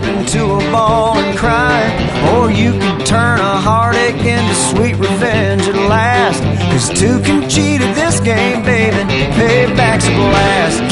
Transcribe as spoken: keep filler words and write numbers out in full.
into a ball and cry, or you can turn a heartache into sweet revenge at last. Cause two can cheat at this game, baby, payback's a blast.